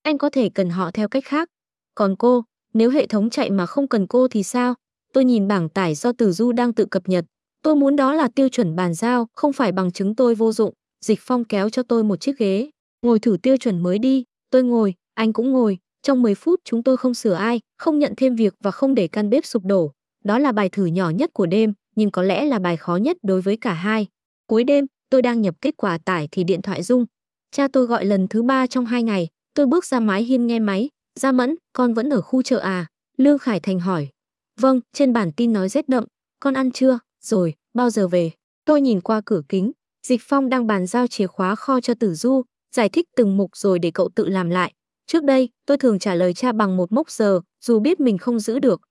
Anh có thể cần họ theo cách khác. Còn cô, nếu hệ thống chạy mà không cần cô thì sao? Tôi nhìn bảng tải do Tử Du đang tự cập nhật. Tôi muốn đó là tiêu chuẩn bàn giao, không phải bằng chứng tôi vô dụng. Dịch Phong kéo cho tôi một chiếc ghế. Ngồi thử tiêu chuẩn mới đi. Tôi ngồi, anh cũng ngồi. Trong 10 phút chúng tôi không sửa ai, không nhận thêm việc và không để căn bếp sụp đổ. Đó là bài thử nhỏ nhất của đêm, nhưng có lẽ là bài khó nhất đối với cả hai. Cuối đêm, tôi đang nhập kết quả tải thì điện thoại rung. Cha tôi gọi lần thứ 3 trong 2 ngày. Tôi bước ra mái hiên nghe máy. Gia Mẫn, con vẫn ở khu chợ à? Lương Khải Thành hỏi. Vâng, trên bản tin nói rét đậm. Con ăn chưa? Rồi, bao giờ về? Tôi nhìn qua cửa kính. Dịch Phong đang bàn giao chìa khóa kho cho Tử Du, giải thích từng mục rồi để cậu tự làm lại. Trước đây, tôi thường trả lời cha bằng một mốc giờ, dù biết mình không giữ được.